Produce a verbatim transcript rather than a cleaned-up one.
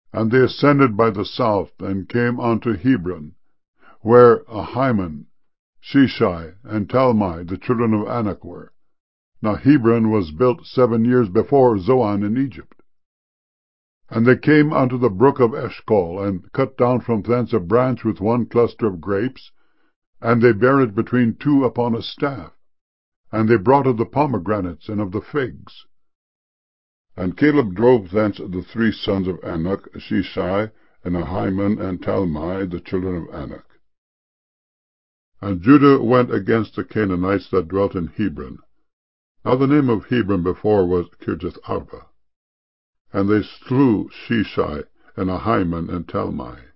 And they ascended by the south, and came unto Hebron, where Ahiman, Sheshai, and Talmai, the children of Anak, were. Now Hebron was built seven years before Zoan in Egypt. And they came unto the brook of Eshcol, and cut down from thence a branch with one cluster of grapes, and they bare it between two upon a staff. And they brought of the pomegranates and of the figs. And Caleb drove thence the three sons of Anak, Sheshai, and Ahiman, and Talmai, the children of Anak. And Judah went against the Canaanites that dwelt in Hebron. Now the name of Hebron before was Kirjath-arba. And they slew Sheshai, and Ahiman, and Talmai.